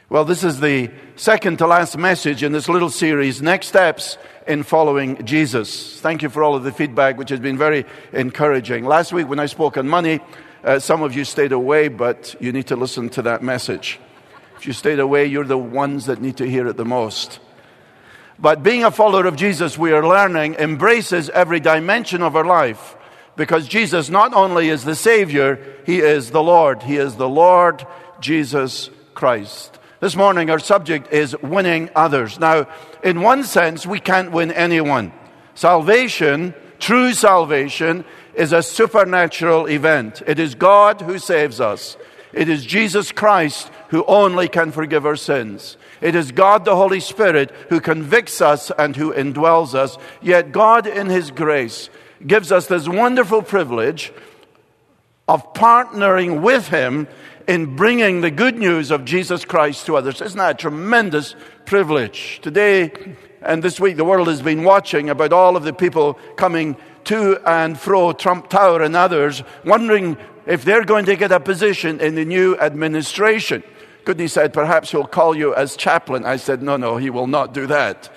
Well, this is the second to last message in this little series, Next Steps in Following Jesus. Thank you for all of the feedback, which has been very encouraging. Last week when I spoke on money, some of you stayed away, but you need to listen to that message. If you stayed away, you're the ones that need to hear it the most. But being a follower of Jesus, we are learning, embraces every dimension of our life. Because Jesus not only is the Savior, He is the Lord. He is the Lord Jesus Christ. This morning our subject is winning others. Now, in one sense, we can't win anyone. Salvation, true salvation, is a supernatural event. It is God who saves us. It is Jesus Christ who only can forgive our sins. It is God the Holy Spirit who convicts us and who indwells us. Yet God in His grace gives us this wonderful privilege of partnering with Him in bringing the good news of Jesus Christ to others. Isn't that a tremendous privilege? Today and this week, the world has been watching about all of the people coming to and fro Trump Tower and others, wondering if they're going to get a position in the new administration. Goodney said, perhaps he'll call you as chaplain. I said, no, he will not do that.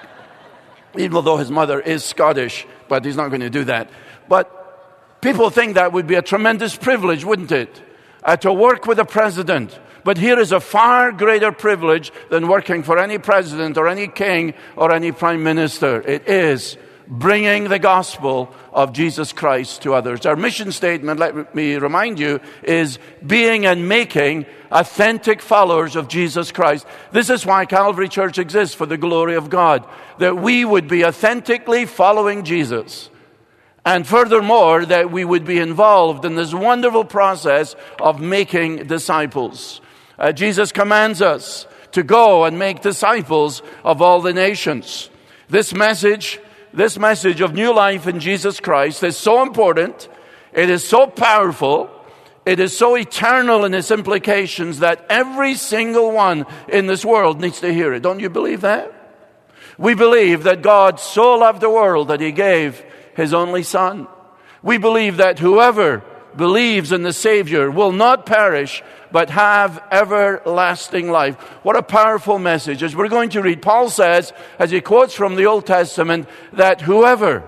Even though his mother is Scottish, but he's not going to do that. But people think that would be a tremendous privilege, wouldn't it? To work with a president. But here is a far greater privilege than working for any president or any king or any prime minister. It is bringing the gospel of Jesus Christ to others. Our mission statement, let me remind you, is being and making authentic followers of Jesus Christ. This is why Calvary Church exists, for the glory of God, that we would be authentically following Jesus. And furthermore, that we would be involved in this wonderful process of making disciples. Jesus commands us to go and make disciples of all the nations. This message of new life in Jesus Christ is so important, it is so powerful, it is so eternal in its implications that every single one in this world needs to hear it. Don't you believe that? We believe that God so loved the world that He gave His only Son. We believe that whoever believes in the Savior will not perish, but have everlasting life. What a powerful message. As we're going to read, Paul says, as he quotes from the Old Testament, that whoever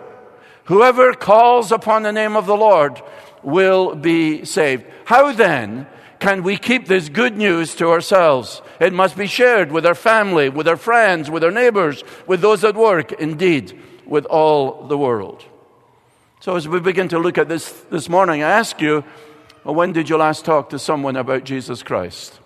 calls upon the name of the Lord will be saved. How then can we keep this good news to ourselves? It must be shared with our family, with our friends, with our neighbors, with those at work, indeed, with all the world. So as we begin to look at this morning, I ask you, when did you last talk to someone about Jesus Christ?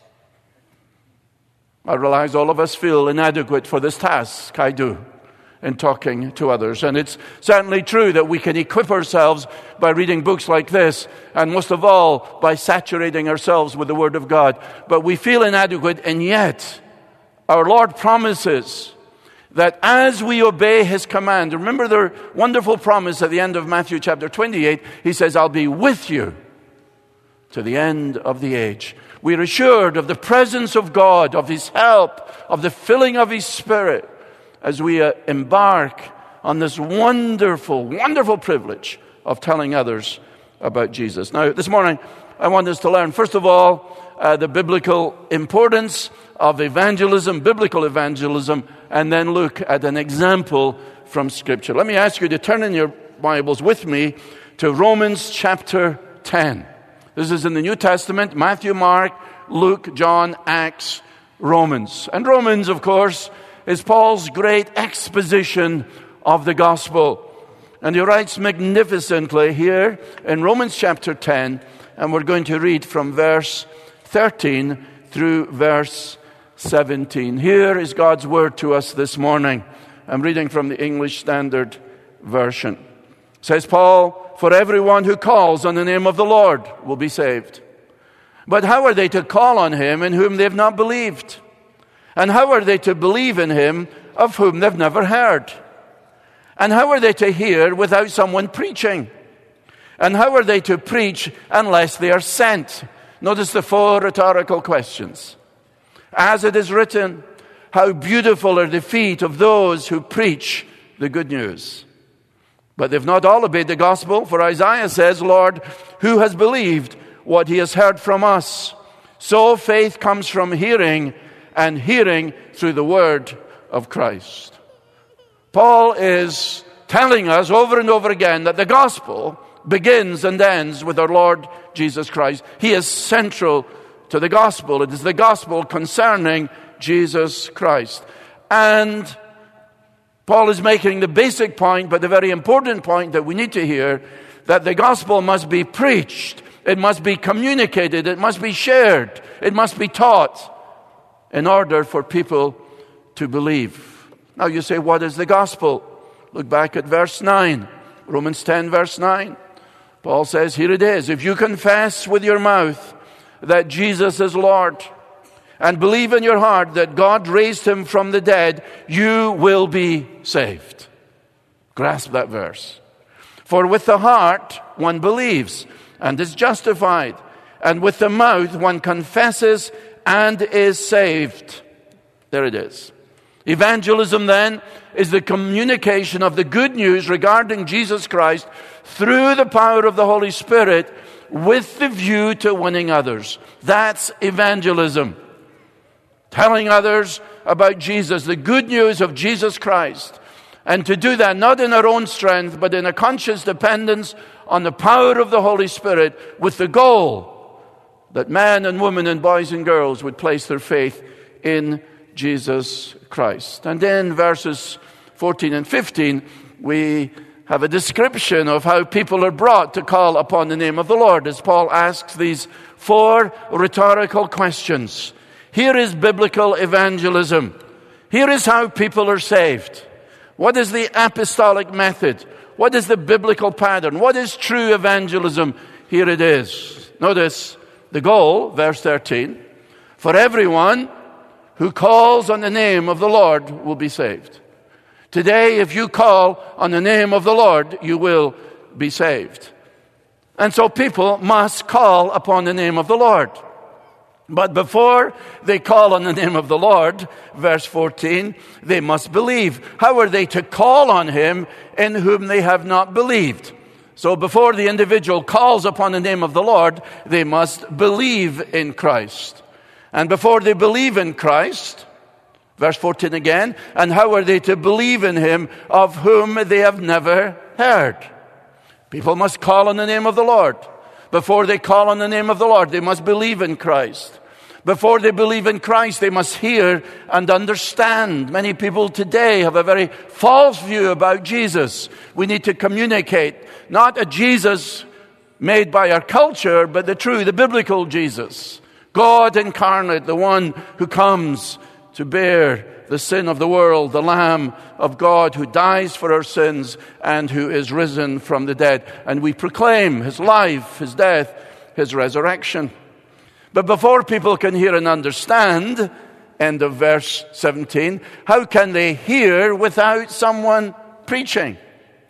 I realize all of us feel inadequate for this task. I do, in talking to others. And it's certainly true that we can equip ourselves by reading books like this, and most of all, by saturating ourselves with the Word of God. But we feel inadequate, and yet our Lord promises that as we obey His command, remember the wonderful promise at the end of Matthew chapter 28, He says, I'll be with you to the end of the age. We're assured of the presence of God, of His help, of the filling of His Spirit as we embark on this wonderful, wonderful privilege of telling others about Jesus. Now, this morning, I want us to learn, first of all, the biblical importance of evangelism, biblical evangelism, and then look at an example from Scripture. Let me ask you to turn in your Bibles with me to Romans chapter 10. This is in the New Testament: Matthew, Mark, Luke, John, Acts, Romans. And Romans, of course, is Paul's great exposition of the gospel. And he writes magnificently here in Romans chapter 10, and we're going to read from verse 13 through verse 17. Here is God's word to us this morning. I'm reading from the English Standard Version. Says Paul, "For everyone who calls on the name of the Lord will be saved. But how are they to call on Him in whom they've not believed? And how are they to believe in Him of whom they've never heard? And how are they to hear without someone preaching? And how are they to preach unless they are sent?" Notice the 4 rhetorical questions. As it is written, how beautiful are the feet of those who preach the good news. But they've not all obeyed the gospel, for Isaiah says, "Lord, who has believed what he has heard from us? So faith comes from hearing, and hearing through the word of Christ. Paul is telling us over and over again that the gospel begins and ends with our Lord Jesus Christ. He is central to the gospel. It is the gospel concerning Jesus Christ. And Paul is making the basic point, but the very important point that we need to hear, that the gospel must be preached, it must be communicated, it must be shared, it must be taught in order for people to believe. Now you say, what is the gospel? Look back at verse 9, Romans 10 verse 9. Paul says, here it is. If you confess with your mouth that Jesus is Lord and believe in your heart that God raised him from the dead, you will be saved. Grasp that verse. For with the heart one believes and is justified, and with the mouth one confesses and is saved. There it is. Evangelism then is the communication of the good news regarding Jesus Christ through the power of the Holy Spirit with the view to winning others. That's evangelism. Telling others about Jesus, the good news of Jesus Christ. And to do that not in our own strength, but in a conscious dependence on the power of the Holy Spirit, with the goal that men and women and boys and girls would place their faith in Jesus Christ. And in verses 14 and 15, we have a description of how people are brought to call upon the name of the Lord, as Paul asks these 4 rhetorical questions. Here is biblical evangelism. Here is how people are saved. What is the apostolic method? What is the biblical pattern? What is true evangelism? Here it is. Notice the goal, verse 13. For everyone who calls on the name of the Lord will be saved. Today, if you call on the name of the Lord, you will be saved. And so people must call upon the name of the Lord. But before they call on the name of the Lord, verse 14, they must believe. How are they to call on him in whom they have not believed? So before the individual calls upon the name of the Lord, they must believe in Christ. And before they believe in Christ, verse 14 again, and how are they to believe in him of whom they have never heard? People must call on the name of the Lord. Before they call on the name of the Lord, they must believe in Christ. Before they believe in Christ, they must hear and understand. Many people today have a very false view about Jesus. We need to communicate not a Jesus made by our culture, but the biblical Jesus. God incarnate, the one who comes to bear the sin of the world, the Lamb of God who dies for our sins and who is risen from the dead. And we proclaim his life, his death, his resurrection. But before people can hear and understand, end of verse 17, how can they hear without someone preaching?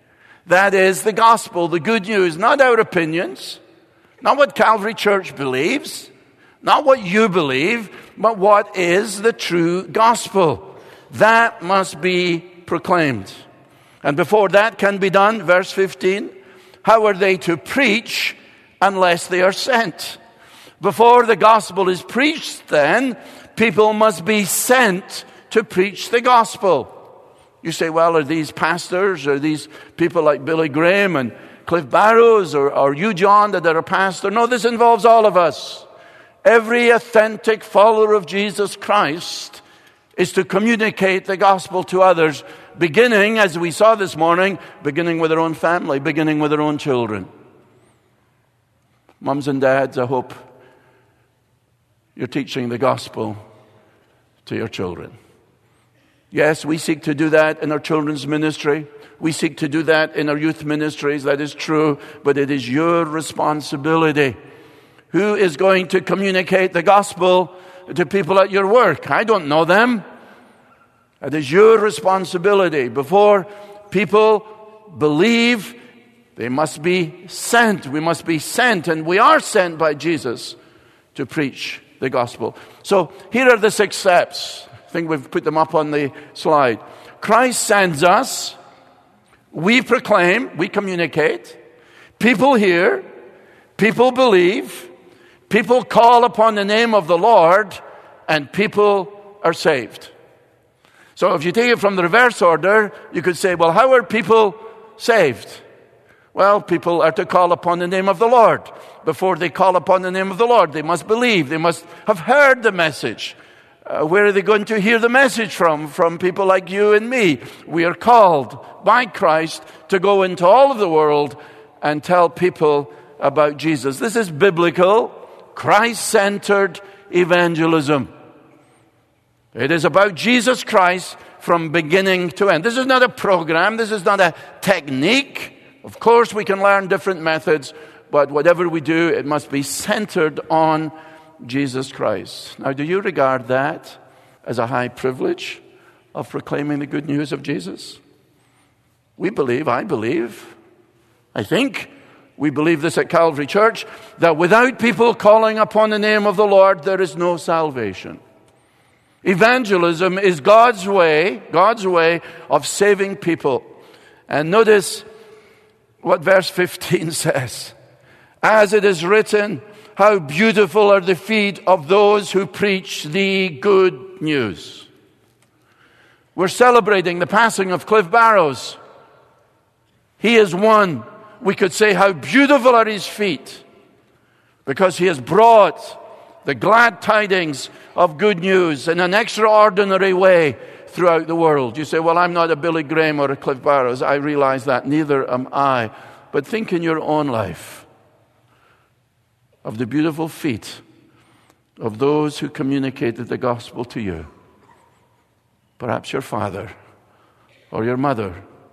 That is the gospel, the good news, not our opinions, not what Calvary Church believes, not what you believe, but what is the true gospel. That must be proclaimed. And before that can be done, verse 15, how are they to preach unless they are sent? Before the gospel is preached, then, people must be sent to preach the gospel. You say, well, are these pastors, are these people like Billy Graham and Cliff Barrows, or you, John, that are a pastor? No, this involves all of us. Every authentic follower of Jesus Christ is to communicate the gospel to others, beginning, as we saw this morning, beginning with their own family, beginning with their own children. Mums and dads, I hope you're teaching the gospel to your children. Yes, we seek to do that in our children's ministry. We seek to do that in our youth ministries. That is true, but it is your responsibility. Who is going to communicate the gospel to people at your work? I don't know them. It is your responsibility. Before people believe, they must be sent. We must be sent, and we are sent by Jesus to preach the gospel. So here are the 6 steps. I think we've put them up on the slide. Christ sends us. We proclaim. We communicate. People hear. People believe. People call upon the name of the Lord, and people are saved. So if you take it from the reverse order, you could say, well, how are people saved? Well, people are to call upon the name of the Lord. Before they call upon the name of the Lord, they must believe. They must have heard the message. Where are they going to hear the message from? From people like you and me. We are called by Christ to go into all of the world and tell people about Jesus. This is biblical, Christ-centered evangelism. It is about Jesus Christ from beginning to end. This is not a program. This is not a technique. Of course, we can learn different methods, but whatever we do, it must be centered on Jesus Christ. Now, do you regard that as a high privilege of proclaiming the good news of Jesus? We believe, I think, we believe this at Calvary Church, that without people calling upon the name of the Lord, there is no salvation. Evangelism is God's way of saving people. And notice what verse 15 says. As it is written, how beautiful are the feet of those who preach the good news. We're celebrating the passing of Cliff Barrows. He is one. We could say how beautiful are his feet, because he has brought the glad tidings of good news in an extraordinary way throughout the world. You say, well, I'm not a Billy Graham or a Cliff Barrows. I realize that. Neither am I. But think in your own life of the beautiful feet of those who communicated the gospel to you. Perhaps your father or your mother,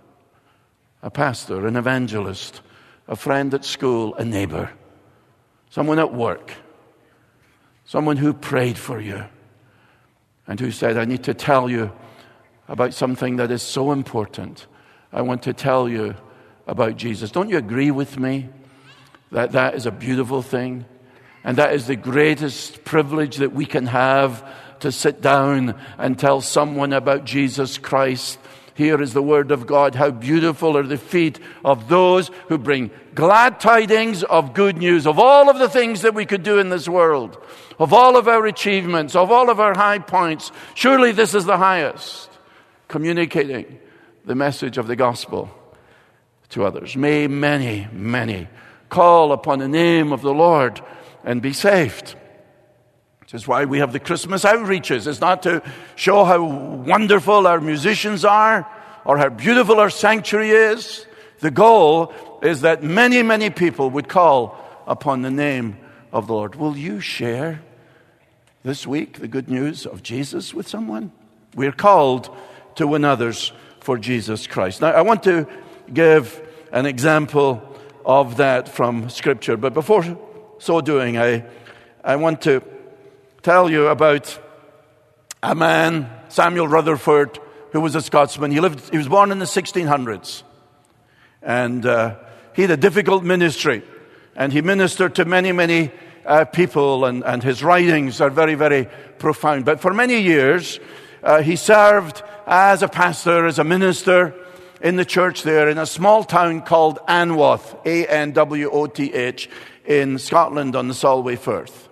a pastor, an evangelist, a friend at school, a neighbor, someone at work, someone who prayed for you and who said, I need to tell you about something that is so important. I want to tell you about Jesus. Don't you agree with me that that is a beautiful thing? And that is the greatest privilege that we can have, to sit down and tell someone about Jesus Christ. Here is the word of God. How beautiful are the feet of those who bring glad tidings of good news, of all of the things that we could do in this world, of all of our achievements, of all of our high points. Surely this is the highest, communicating the message of the gospel to others. May many, many call upon the name of the Lord and be saved. Which is why we have the Christmas outreaches. It's not to show how wonderful our musicians are or how beautiful our sanctuary is. The goal is that many, many people would call upon the name of the Lord. Will you share this week the good news of Jesus with someone? We're called to win others for Jesus Christ. Now, I want to give an example of that from Scripture. But before so doing, I want to tell you about a man, Samuel Rutherford, who was a Scotsman. He was born in the 1600s. And he had a difficult ministry. And he ministered to many, many people. And his writings are very, very profound. But for many years, he served as a pastor, as a minister in the church there in a small town called Anwoth, A-N-W-O-T-H, in Scotland on the Solway Firth.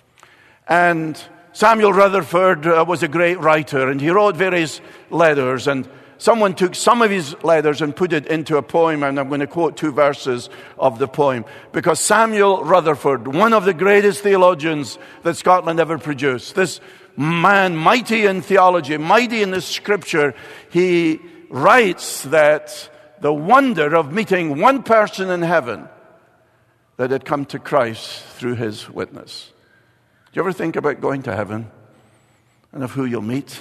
And Samuel Rutherford was a great writer, and he wrote various letters, and someone took some of his letters and put it into a poem, and I'm going to quote 2 verses of the poem, because Samuel Rutherford, one of the greatest theologians that Scotland ever produced, this man, mighty in theology, mighty in the Scripture, he writes that the wonder of meeting one person in heaven that had come to Christ through his witness. Do you ever think about going to heaven and of who you'll meet?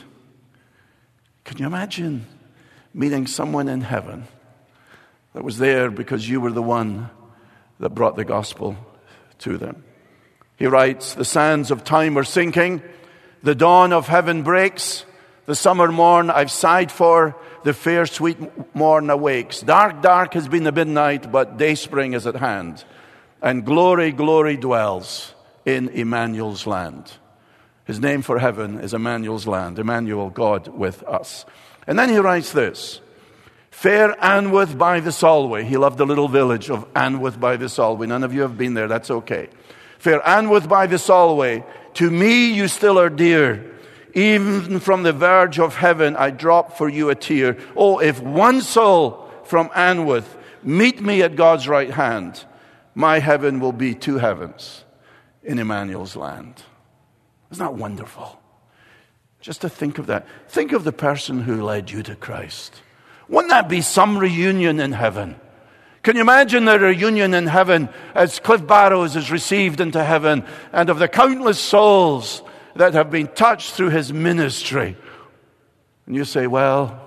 Can you imagine meeting someone in heaven that was there because you were the one that brought the gospel to them? He writes, the sands of time are sinking, the dawn of heaven breaks, the summer morn I've sighed for, the fair sweet morn awakes. Dark, dark has been the midnight, but dayspring is at hand, and glory, glory dwells in Emmanuel's land. His name for heaven is Emmanuel's land. Emmanuel, God with us. And then he writes this. Fair Anwoth by the Solway. He loved the little village of Anwoth by the Solway. None of you have been there. That's okay. Fair Anwoth by the Solway, to me you still are dear. Even from the verge of heaven I drop for you a tear. Oh, if one soul from Anwoth meet me at God's right hand, my heaven will be two heavens in Emmanuel's land. Isn't that wonderful? Just to think of that. Think of the person who led you to Christ. Wouldn't that be some reunion in heaven? Can you imagine the reunion in heaven as Cliff Barrows is received into heaven, and of the countless souls that have been touched through his ministry? And you say, well,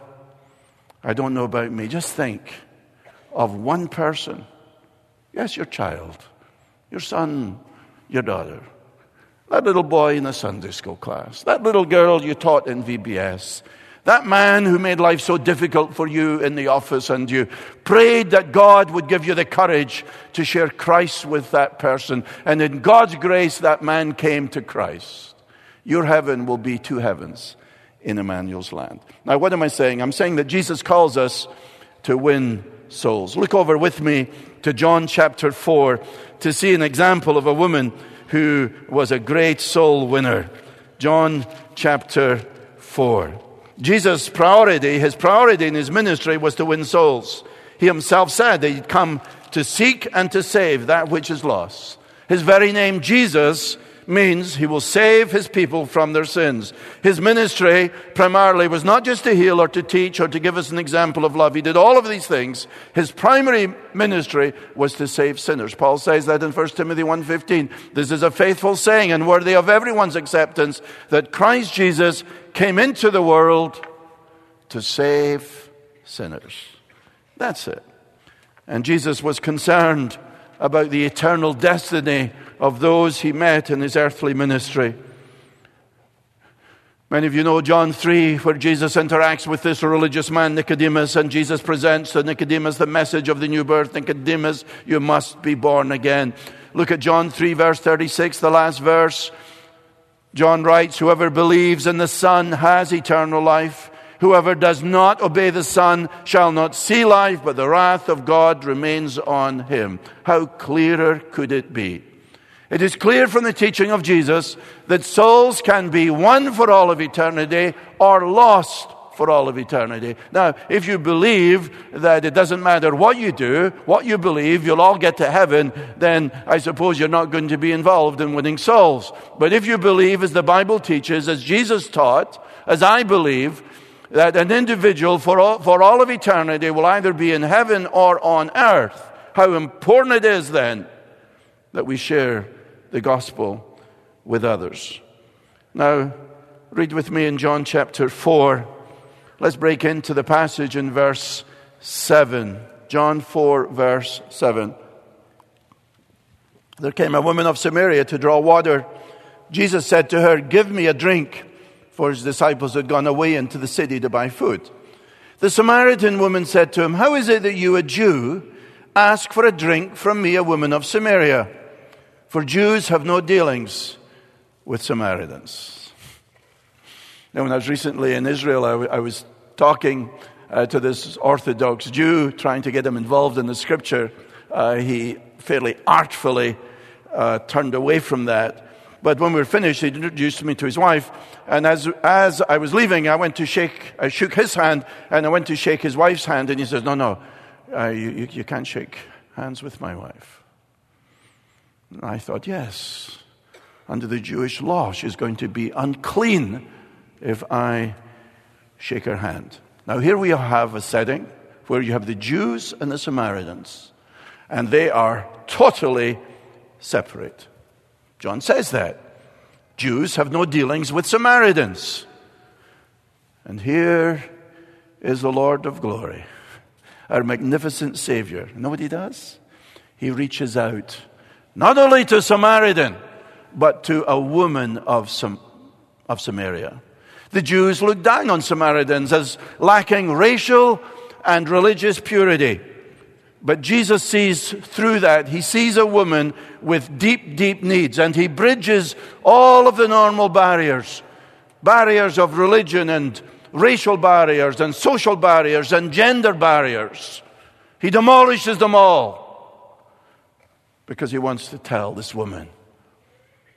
I don't know about me. Just think of one person. Yes, your child, your son, your daughter, that little boy in the Sunday school class, that little girl you taught in VBS, that man who made life so difficult for you in the office, and you prayed that God would give you the courage to share Christ with that person. And in God's grace, that man came to Christ. Your heaven will be two heavens in Emmanuel's land. Now, what am I saying? I'm saying that Jesus calls us to win souls. Look over with me to John chapter 4 to see an example of a woman who was a great soul winner. John chapter 4. Jesus' priority, his priority in his ministry was to win souls. He himself said that he'd come to seek and to save that which is lost. His very name, Jesus, means he will save his people from their sins. His ministry primarily was not just to heal or to teach or to give us an example of love. He did all of these things. His primary ministry was to save sinners. Paul says that in 1 Timothy 1:15. This is a faithful saying and worthy of everyone's acceptance, that Christ Jesus came into the world to save sinners. That's it. And Jesus was concerned about the eternal destiny of those he met in his earthly ministry. Many of you know John 3, where Jesus interacts with this religious man, Nicodemus, and Jesus presents to Nicodemus the message of the new birth. Nicodemus, you must be born again. Look at John 3, verse 36, the last verse. John writes, whoever believes in the Son has eternal life. Whoever does not obey the Son shall not see life, but the wrath of God remains on him. How clearer could it be? It is clear from the teaching of Jesus that souls can be won for all of eternity or lost for all of eternity. Now, if you believe that it doesn't matter what you do, what you believe, you'll all get to heaven, then I suppose you're not going to be involved in winning souls. But if you believe, as the Bible teaches, as Jesus taught, as I believe, that an individual for all of eternity will either be in heaven or on earth, how important it is then that we share the gospel with others. Now, read with me in John chapter 4. Let's break into the passage in verse 7. John 4, verse 7. There came a woman of Samaria to draw water. Jesus said to her, give me a drink, for his disciples had gone away into the city to buy food. The Samaritan woman said to him, how is it that you, a Jew, ask for a drink from me, a woman of Samaria? For Jews have no dealings with Samaritans. Now, when I was recently in Israel, I was talking to this Orthodox Jew, trying to get him involved in the Scripture. He fairly artfully turned away from that. But when we were finished, he introduced me to his wife. And as I was leaving, I shook his hand, and I went to shake his wife's hand. And he says, no, you can't shake hands with my wife. And I thought, yes, under the Jewish law, she's going to be unclean if I shake her hand. Now, here we have a setting where you have the Jews and the Samaritans, and they are totally separate. John says that. Jews have no dealings with Samaritans. And here is the Lord of glory, our magnificent Savior. You know what he does? He reaches out, not only to Samaritan, but to a woman of Samaria. The Jews looked down on Samaritans as lacking racial and religious purity. But Jesus sees through that. He sees a woman with deep, deep needs, and he bridges all of the normal barriers. Barriers of religion and racial barriers and social barriers and gender barriers. He demolishes them all because he wants to tell this woman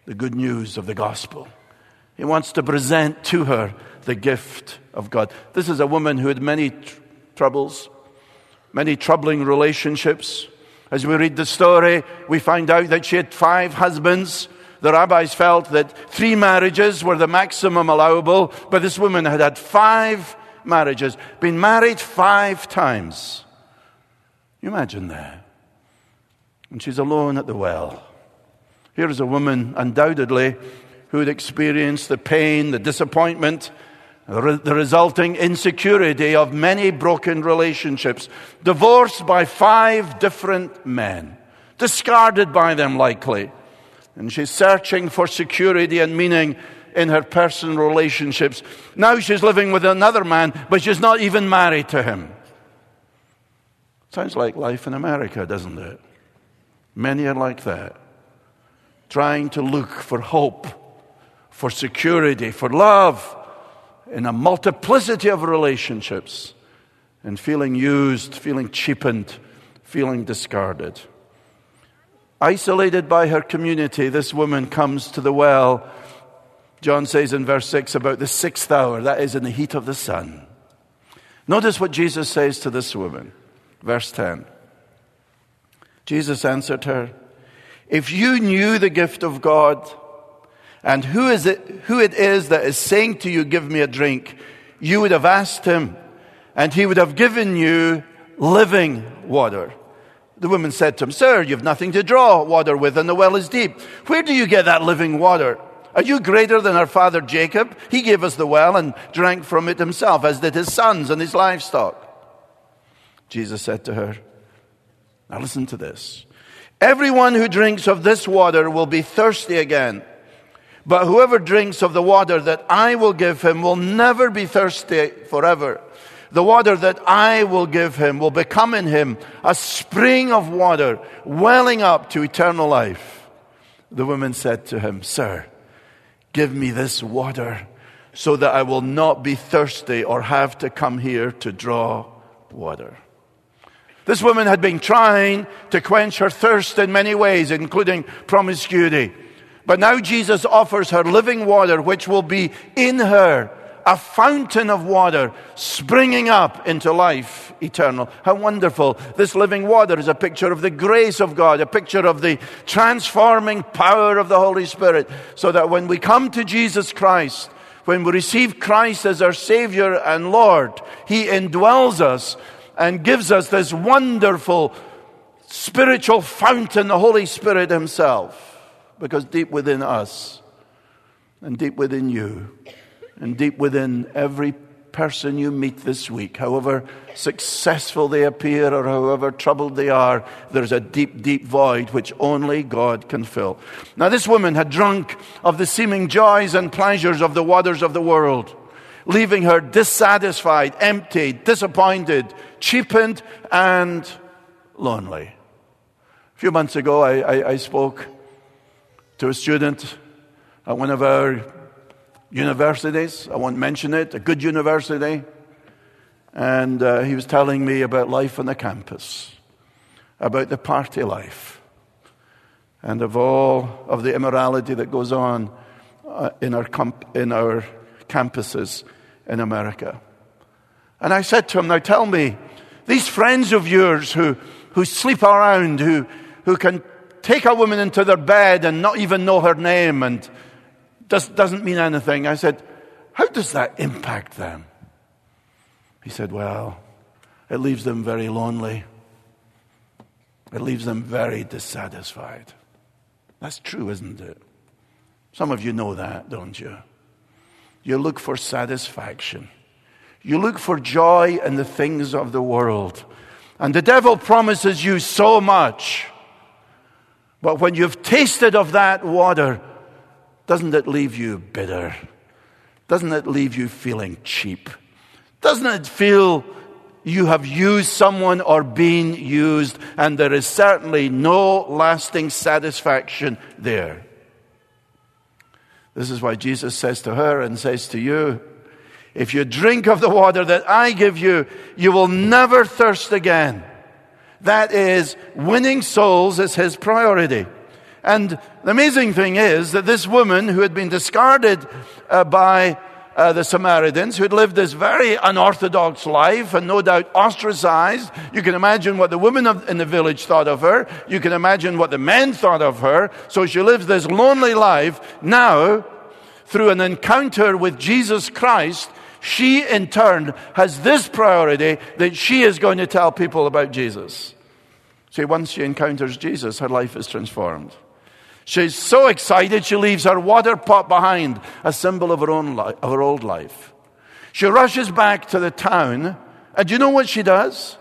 the good news of the gospel. He wants to present to her the gift of God. This is a woman who had many troubles, many troubling relationships. As we read the story, we find out that she had 5 husbands. The rabbis felt that 3 marriages were the maximum allowable, but this woman had had 5 marriages, been married 5 times. You imagine that. And she's alone at the well. Here is a woman, undoubtedly, who had experienced the pain, the disappointment, the resulting insecurity of many broken relationships, divorced by 5 different men, discarded by them likely. And she's searching for security and meaning in her personal relationships. Now she's living with another man, but she's not even married to him. Sounds like life in America, doesn't it? Many are like that, trying to look for hope, for security, for love in a multiplicity of relationships, and feeling used, feeling cheapened, feeling discarded. Isolated by her community, this woman comes to the well. John says in verse 6 about the 6th hour, that is in the heat of the sun. Notice what Jesus says to this woman. Verse 10. Jesus answered her, "If you knew the gift of God, and who it is that is saying to you, 'Give me a drink,' you would have asked him, and he would have given you living water." The woman said to him, "Sir, you have nothing to draw water with, and the well is deep. Where do you get that living water? Are you greater than our father Jacob? He gave us the well and drank from it himself, as did his sons and his livestock." Jesus said to her, now listen to this, "Everyone who drinks of this water will be thirsty again. But whoever drinks of the water that I will give him will never be thirsty forever. The water that I will give him will become in him a spring of water welling up to eternal life." The woman said to him, "Sir, give me this water so that I will not be thirsty or have to come here to draw water." This woman had been trying to quench her thirst in many ways, including promiscuity. But now Jesus offers her living water, which will be in her a fountain of water springing up into life eternal. How wonderful. This living water is a picture of the grace of God, a picture of the transforming power of the Holy Spirit, so that when we come to Jesus Christ, when we receive Christ as our Savior and Lord, He indwells us and gives us this wonderful spiritual fountain, the Holy Spirit Himself. Because deep within us, and deep within you, and deep within every person you meet this week, however successful they appear or however troubled they are, there's a deep, deep void which only God can fill. Now this woman had drunk of the seeming joys and pleasures of the waters of the world, leaving her dissatisfied, empty, disappointed, cheapened, and lonely. A few months ago, I spoke to a student at one of our universities. I won't mention it, a good university. And he was telling me about life on the campus, about the party life, and of all of the immorality that goes on in our campuses in America. And I said to him, "Now tell me, these friends of yours who sleep around, who can take a woman into their bed and not even know her name and doesn't mean anything." I said, "How does that impact them?" He said, "Well, it leaves them very lonely. It leaves them very dissatisfied." That's true, isn't it? Some of you know that, don't you? You look for satisfaction. You look for joy in the things of the world. And the devil promises you so much. But when you've tasted of that water, doesn't it leave you bitter? Doesn't it leave you feeling cheap? Doesn't it feel you have used someone or been used, and there is certainly no lasting satisfaction there? This is why Jesus says to her and says to you, if you drink of the water that I give you, you will never thirst again. That is, winning souls is His priority. And the amazing thing is that this woman who had been discarded by the Samaritans, who had lived this very unorthodox life and no doubt ostracized. You can imagine what the women in the village thought of her. You can imagine what the men thought of her. So she lives this lonely life. Now, through an encounter with Jesus Christ, she in turn has this priority that she is going to tell people about Jesus. See, once she encounters Jesus, her life is transformed. She's so excited she leaves her water pot behind, a symbol of her old life. She rushes back to the town, and do you know what she does?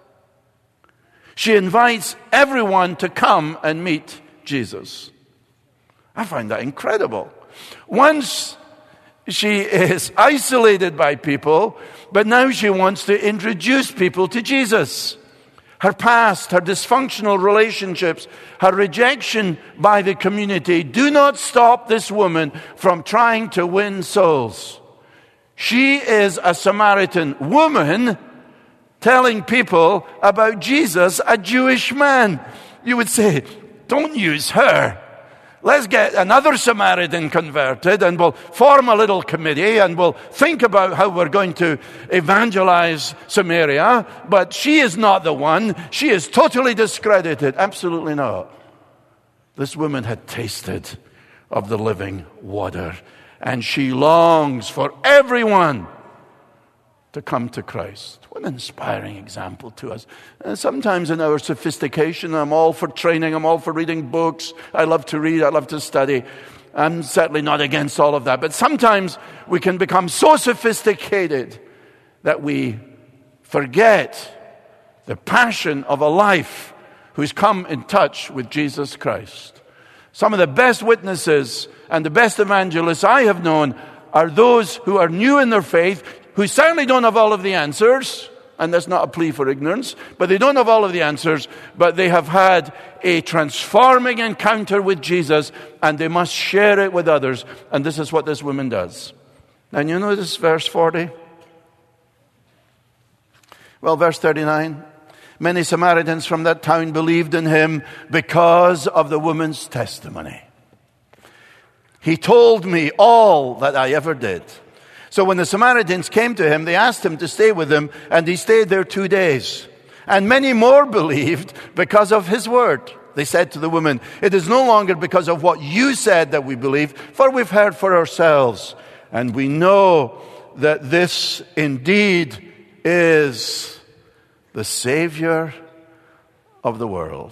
She invites everyone to come and meet Jesus. I find that incredible. Once she is isolated by people, but now she wants to introduce people to Jesus. Her past, her dysfunctional relationships, her rejection by the community do not stop this woman from trying to win souls. She is a Samaritan woman telling people about Jesus, a Jewish man. You would say, don't use her. Let's get another Samaritan converted and we'll form a little committee and we'll think about how we're going to evangelize Samaria. But she is not the one. She is totally discredited. Absolutely not. This woman had tasted of the living water, and she longs for everyone to come to Christ. What an inspiring example to us. And sometimes in our sophistication, I'm all for training, I'm all for reading books. I love to read, I love to study. I'm certainly not against all of that. But sometimes we can become so sophisticated that we forget the passion of a life who's come in touch with Jesus Christ. Some of the best witnesses and the best evangelists I have known are those who are new in their faith, who certainly don't have all of the answers, and that's not a plea for ignorance, but they don't have all of the answers, but they have had a transforming encounter with Jesus, and they must share it with others, and this is what this woman does. And you notice verse 40? Well, verse 39, many Samaritans from that town believed in him because of the woman's testimony. He told me all that I ever did. So when the Samaritans came to him, they asked him to stay with them, and he stayed there 2 days. And many more believed because of his word. They said to the woman, it is no longer because of what you said that we believe, for we've heard for ourselves. And we know that this indeed is the Savior of the world.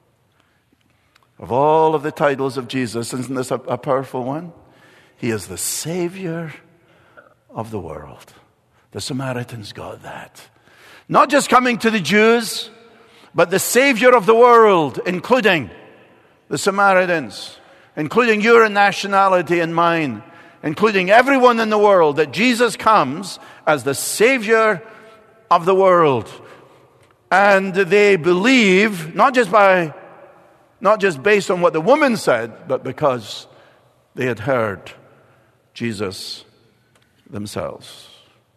Of all of the titles of Jesus, isn't this a powerful one? He is the Savior of the world. The Samaritans got that. Not just coming to the Jews, but the Savior of the world, including the Samaritans, including your nationality and mine, including everyone in the world, that Jesus comes as the Savior of the world. And they believe, not just based on what the woman said, but because they had heard Jesus themselves.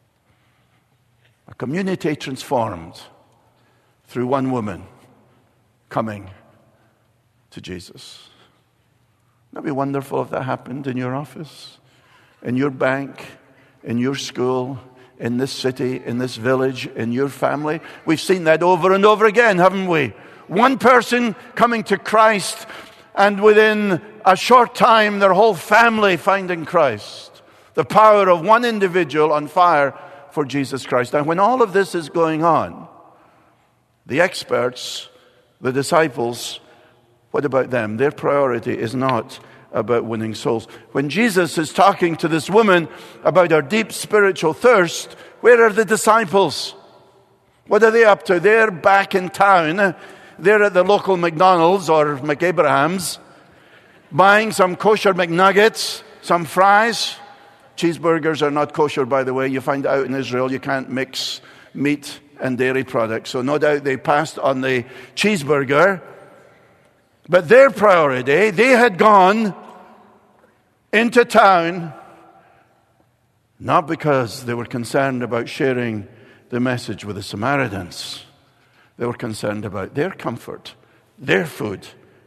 A community transformed through one woman coming to Jesus. Wouldn't that be wonderful if that happened in your office, in your bank, in your school, in this city, in this village, in your family? We've seen that over and over again, haven't we? One person coming to Christ, and within a short time, their whole family finding Christ. The power of one individual on fire for Jesus Christ. And when all of this is going on, the experts, the disciples, what about them? Their priority is not about winning souls. When Jesus is talking to this woman about her deep spiritual thirst, where are the disciples? What are they up to? They're back in town. They're at the local McDonald's or McAbraham's, buying some kosher McNuggets, some fries. Cheeseburgers are not kosher, by the way. You find out in Israel you can't mix meat and dairy products. So no doubt they passed on the cheeseburger. But their priority, they had gone into town, not because they were concerned about sharing the message with the Samaritans. They were concerned about their comfort, their food,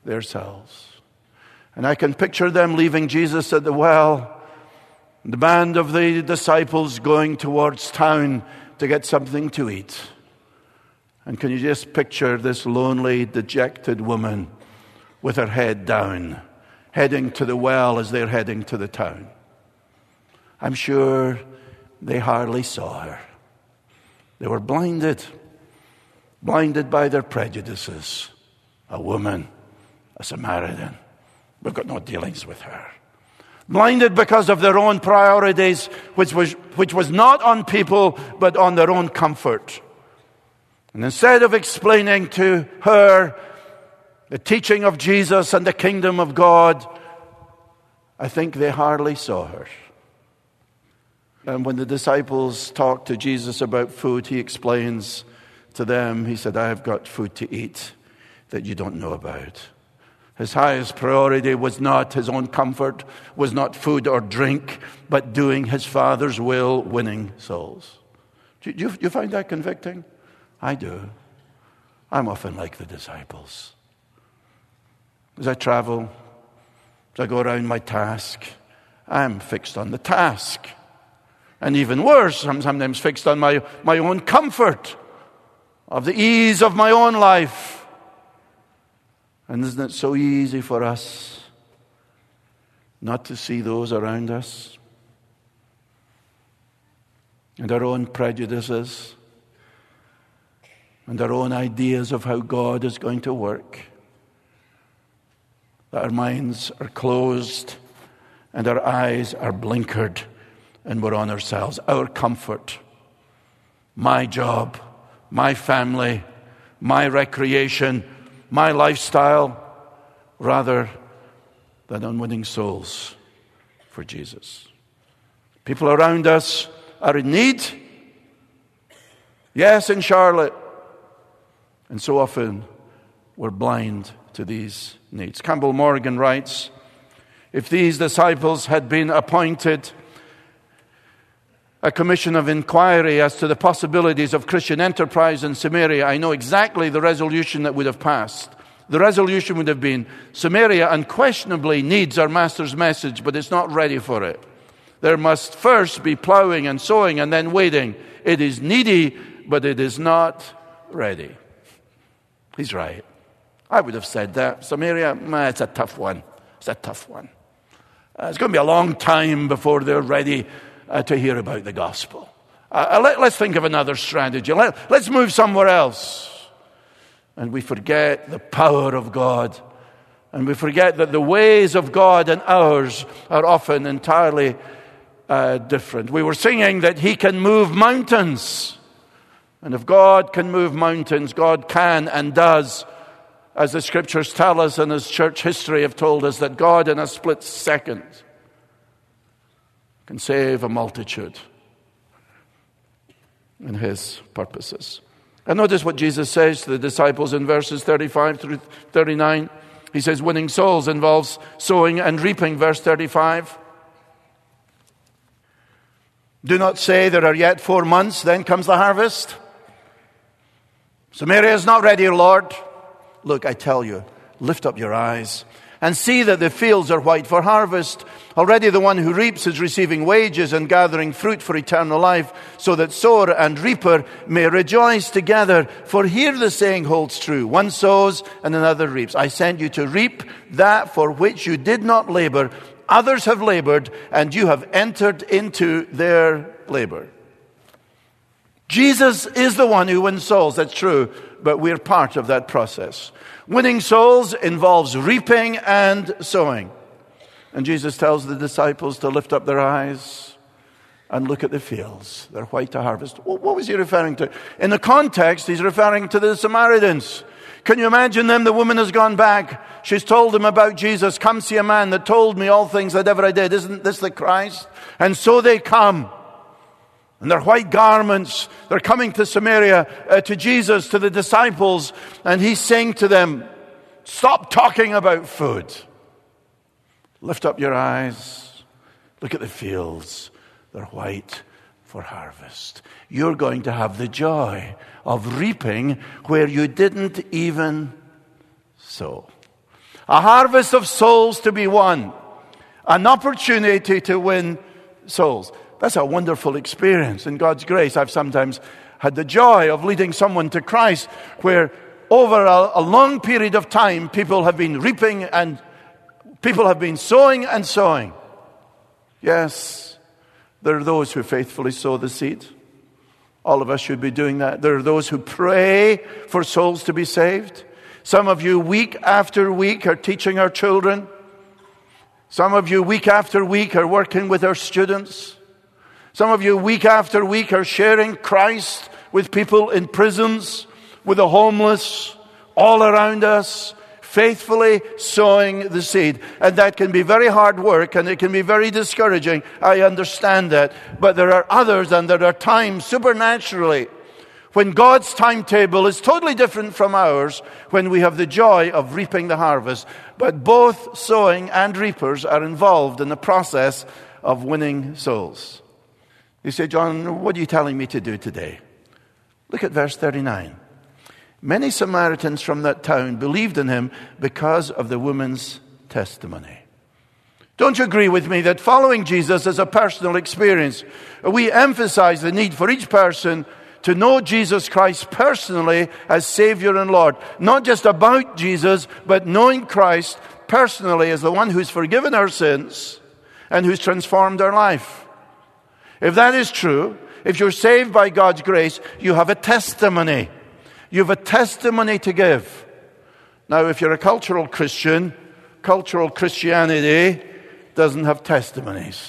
themselves. And I can picture them leaving Jesus at the well, the band of the disciples going towards town to get something to eat. And can you just picture this lonely, dejected woman with her head down, heading to the well as they're heading to the town? I'm sure they hardly saw her. They were blinded by their prejudices. A woman, a Samaritan. We've got no dealings with her. Blinded because of their own priorities, which was not on people, but on their own comfort. And instead of explaining to her the teaching of Jesus and the kingdom of God, I think they hardly saw her. And when the disciples talked to Jesus about food, he explains to them, he said, I have got food to eat that you don't know about. His highest priority was not his own comfort, was not food or drink, but doing his Father's will, winning souls. Do you find that convicting? I do. I'm often like the disciples. As I travel, as I go around my task, I'm fixed on the task. And even worse, I'm sometimes fixed on my own comfort, of the ease of my own life. And isn't it so easy for us not to see those around us and our own prejudices and our own ideas of how God is going to work? That our minds are closed and our eyes are blinkered and we're on ourselves, our comfort, my job, my family, my recreation, my lifestyle, rather than on winning souls for Jesus. People around us are in need. Yes, in Charlotte. And so often we're blind to these needs. Campbell Morgan writes, if these disciples had been appointed a commission of inquiry as to the possibilities of Christian enterprise in Samaria, I know exactly the resolution that would have passed. The resolution would have been, Samaria unquestionably needs our Master's message, but it's not ready for it. There must first be plowing and sowing and then waiting. It is needy, but it is not ready. He's right. I would have said that. Samaria, it's a tough one. It's a tough one. It's going to be a long time before they're ready to hear about the gospel. Let's think of another strategy. Let's move somewhere else. And we forget the power of God. And we forget that the ways of God and ours are often entirely different. We were singing that He can move mountains. And if God can move mountains, God can and does, as the scriptures tell us and as church history have told us, that God in a split second can save a multitude in His purposes. And notice what Jesus says to the disciples in verses 35 through 39. He says winning souls involves sowing and reaping, verse 35. Do not say there are yet 4 months, then comes the harvest. Samaria is not ready, Lord. Look, I tell you, lift up your eyes and see that the fields are white for harvest. Already the one who reaps is receiving wages and gathering fruit for eternal life, so that sower and reaper may rejoice together. For here the saying holds true, one sows and another reaps. I sent you to reap that for which you did not labor. Others have labored, and you have entered into their labor. Jesus is the one who wins souls, that's true, but we're part of that process. Winning souls involves reaping and sowing. And Jesus tells the disciples to lift up their eyes and look at the fields. They're white to harvest. What was he referring to? In the context, he's referring to the Samaritans. Can you imagine them? The woman has gone back. She's told them about Jesus. Come see a man that told me all things that ever I did. Isn't this the Christ? And so they come. In their white garments, they're coming to Samaria, to Jesus, to the disciples, and he's saying to them, stop talking about food. Lift up your eyes. Look at the fields. They're white for harvest. You're going to have the joy of reaping where you didn't even sow. A harvest of souls to be won. An opportunity to win souls. That's a wonderful experience. In God's grace, I've sometimes had the joy of leading someone to Christ where over a long period of time, people have been reaping and people have been sowing and sowing. Yes, there are those who faithfully sow the seed. All of us should be doing that. There are those who pray for souls to be saved. Some of you week after week are teaching our children. Some of you week after week are working with our students. Some of you week after week are sharing Christ with people in prisons, with the homeless, all around us, faithfully sowing the seed. And that can be very hard work and it can be very discouraging. I understand that. But there are others and there are times supernaturally when God's timetable is totally different from ours, when we have the joy of reaping the harvest. But both sowing and reapers are involved in the process of winning souls. You say, John, what are you telling me to do today? Look at verse 39. Many Samaritans from that town believed in him because of the woman's testimony. Don't you agree with me that following Jesus is a personal experience? We emphasize the need for each person to know Jesus Christ personally as Savior and Lord. Not just about Jesus, but knowing Christ personally as the one who's forgiven our sins and who's transformed our life. If that is true, if you're saved by God's grace, you have a testimony. You have a testimony to give. Now, if you're a cultural Christian, cultural Christianity doesn't have testimonies.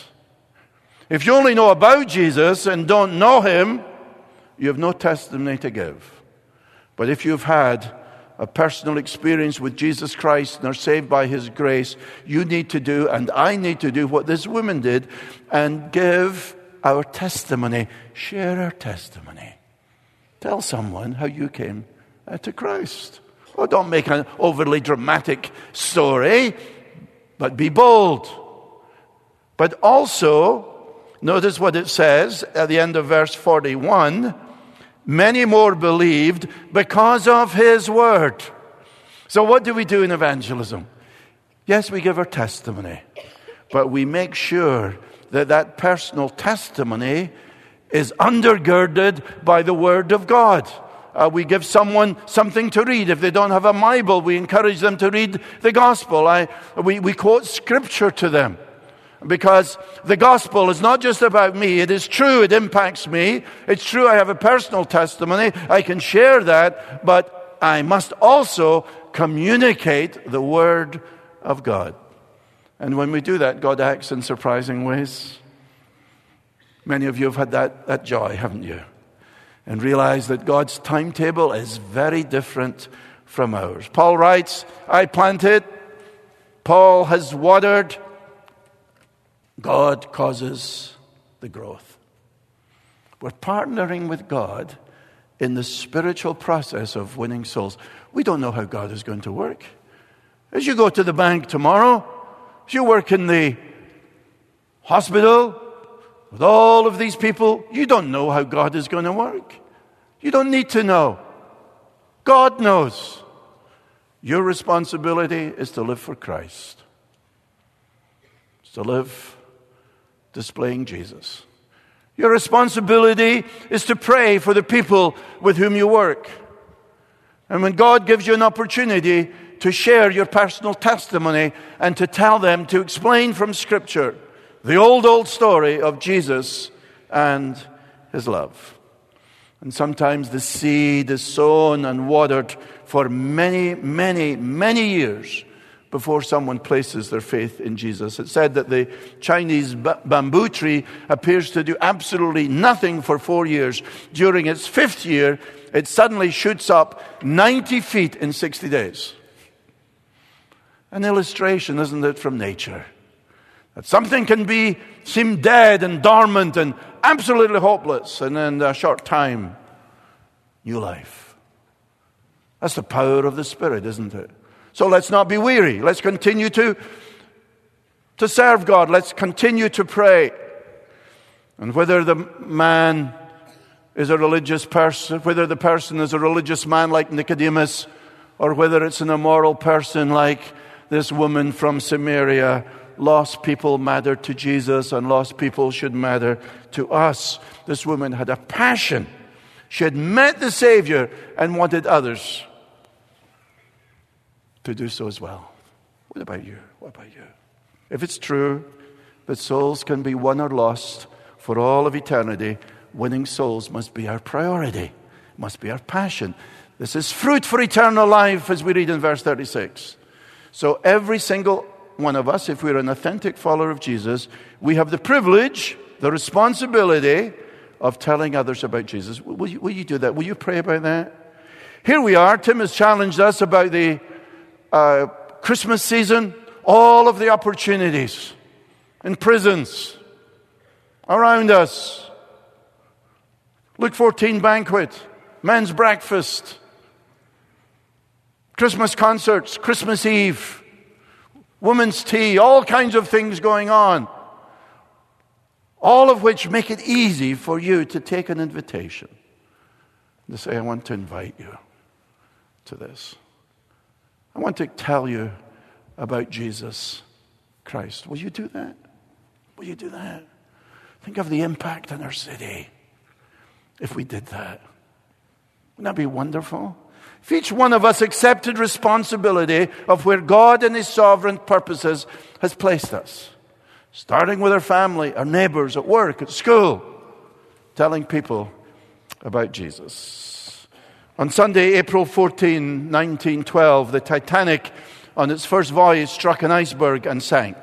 If you only know about Jesus and don't know him, you have no testimony to give. But if you've had a personal experience with Jesus Christ and are saved by his grace, you need to do, and I need to do what this woman did, and give our testimony. Share our testimony. Tell someone how you came to Christ. Oh, don't make an overly dramatic story, but be bold. But also, notice what it says at the end of verse 41. Many more believed because of his word. So what do we do in evangelism? Yes, we give our testimony, but we make sure that that personal testimony is undergirded by the Word of God. We give someone something to read. If they don't have a Bible, we encourage them to read the Gospel. We quote Scripture to them. Because the Gospel is not just about me. It is true, it impacts me. It's true, I have a personal testimony. I can share that. But I must also communicate the Word of God. And when we do that, God acts in surprising ways. Many of you have had that joy, haven't you? And realize that God's timetable is very different from ours. Paul writes, I planted, Paul has watered, God causes the growth. We're partnering with God in the spiritual process of winning souls. We don't know how God is going to work. As you go to the bank tomorrow, as you work in the hospital, with all of these people, you don't know how God is going to work. You don't need to know. God knows. Your responsibility is to live for Christ. It's to live displaying Jesus. Your responsibility is to pray for the people with whom you work. And when God gives you an opportunity to share your personal testimony and to tell them, to explain from Scripture the old story of Jesus and his love. And sometimes the seed is sown and watered for many, many, many years before someone places their faith in Jesus. It's said that the Chinese bamboo tree appears to do absolutely nothing for 4 years. During its 5th year, it suddenly shoots up 90 feet in 60 days. An illustration, isn't it, from nature? That something can seem dead and dormant and absolutely hopeless, and in a short time, new life. That's the power of the Spirit, isn't it? So let's not be weary. Let's continue to serve God. Let's continue to pray. And whether the man is a religious person, whether the person is a religious man like Nicodemus, or whether it's an immoral person like this woman from Samaria. Lost people matter to Jesus, and lost people should matter to us. This woman had a passion. She had met the Savior and wanted others to do so as well. What about you? What about you? If it's true that souls can be won or lost for all of eternity, winning souls must be our priority, must be our passion. This is fruit for eternal life, as we read in verse 36. So every single one of us, if we're an authentic follower of Jesus, we have the privilege, the responsibility of telling others about Jesus. Will you do that? Will you pray about that? Here we are. Tim has challenged us about the Christmas season, all of the opportunities in prisons around us. Luke 14 banquet, men's breakfast, Christmas concerts, Christmas Eve, women's tea, all kinds of things going on. All of which make it easy for you to take an invitation. To say, I want to invite you to this. I want to tell you about Jesus Christ. Will you do that? Will you do that? Think of the impact in our city if we did that. Wouldn't that be wonderful? If each one of us accepted responsibility of where God and His sovereign purposes has placed us, starting with our family, our neighbors, at work, at school, telling people about Jesus. On Sunday, April 14, 1912, the Titanic, on its first voyage, struck an iceberg and sank.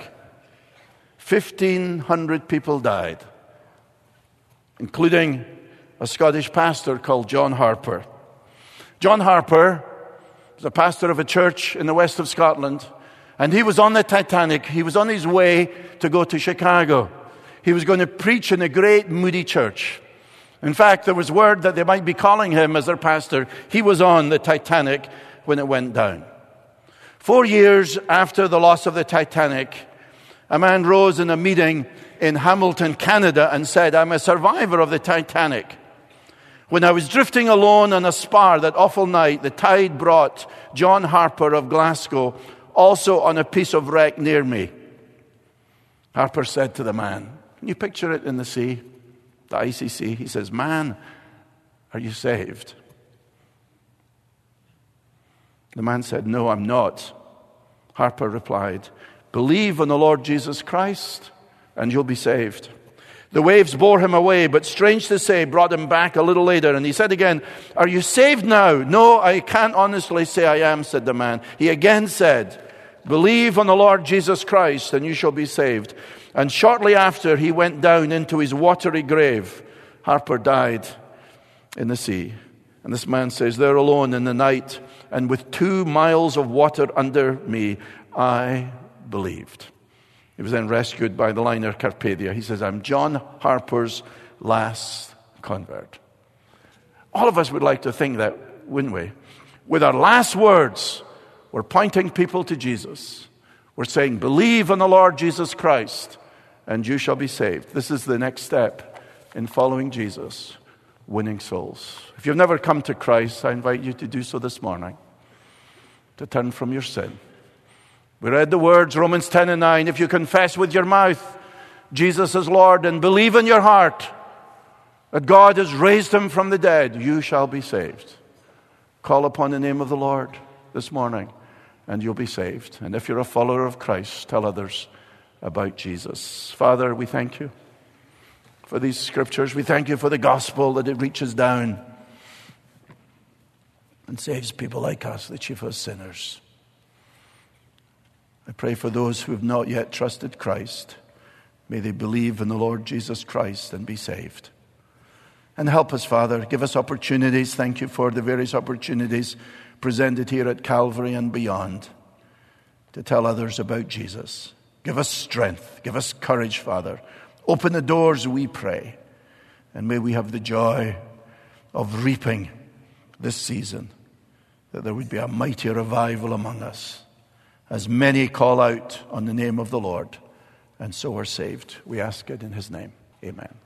1,500 people died, including a Scottish pastor called John Harper. John Harper was a pastor of a church in the west of Scotland, and he was on the Titanic. He was on his way to go to Chicago. He was going to preach in a great Moody church. In fact, there was word that they might be calling him as their pastor. He was on the Titanic when it went down. 4 years after the loss of the Titanic, a man rose in a meeting in Hamilton, Canada, and said, I'm a survivor of the Titanic. When I was drifting alone on a spar that awful night, the tide brought John Harper of Glasgow also on a piece of wreck near me. Harper said to the man, can you picture it in the sea, the icy sea? He says, man, are you saved? The man said, no, I'm not. Harper replied, believe on the Lord Jesus Christ and you'll be saved. The waves bore him away, but strange to say, brought him back a little later. And he said again, are you saved now? No, I can't honestly say I am, said the man. He again said, believe on the Lord Jesus Christ and you shall be saved. And shortly after, he went down into his watery grave. Harper died in the sea. And this man says, there alone in the night, and with 2 miles of water under me, I believed. He was then rescued by the liner Carpathia. He says, I'm John Harper's last convert. All of us would like to think that, wouldn't we? With our last words, we're pointing people to Jesus. We're saying, believe on the Lord Jesus Christ, and you shall be saved. This is the next step in following Jesus, winning souls. If you've never come to Christ, I invite you to do so this morning, to turn from your sin. We read the words, Romans 10 and 9, if you confess with your mouth Jesus is Lord and believe in your heart that God has raised him from the dead, you shall be saved. Call upon the name of the Lord this morning and you'll be saved. And if you're a follower of Christ, tell others about Jesus. Father, we thank you for these scriptures. We thank you for the gospel, that it reaches down and saves people like us, the chief of sinners. I pray for those who have not yet trusted Christ. May they believe in the Lord Jesus Christ and be saved. And help us, Father. Give us opportunities. Thank you for the various opportunities presented here at Calvary and beyond to tell others about Jesus. Give us strength. Give us courage, Father. Open the doors, we pray. And may we have the joy of reaping this season, that there would be a mighty revival among us as many call out on the name of the Lord and so are saved. We ask it in his name. Amen.